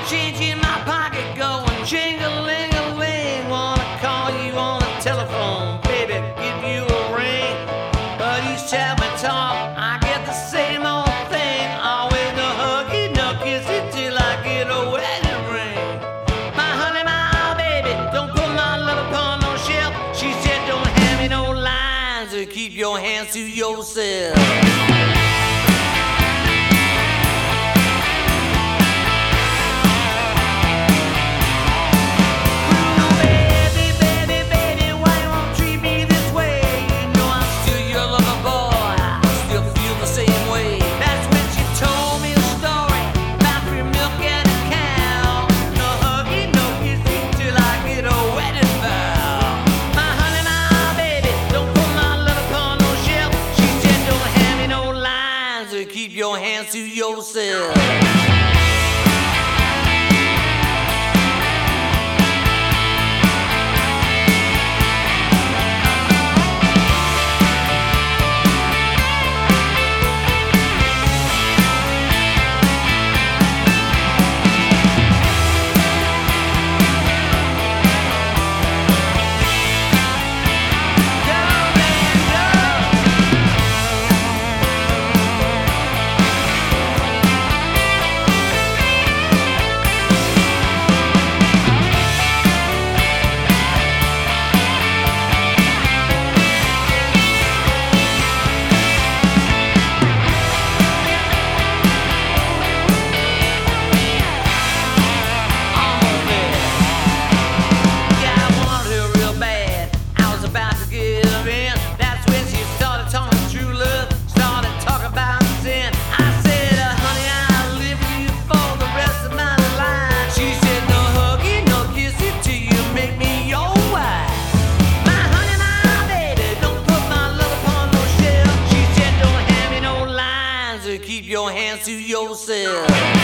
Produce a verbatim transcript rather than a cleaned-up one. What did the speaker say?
change in my pocket going jing-a-ling-a-ling. Wanna call you on the telephone, baby, give you a ring. But each time we talk, I get the same old thing. Always a huggy, no kissy till I get a wedding ring. My honey, my baby, don't put my love upon no shelf. She said don't hand me no lines or keep your hands to yourself. Keep your hands to yourself. Keep your hands to yourself.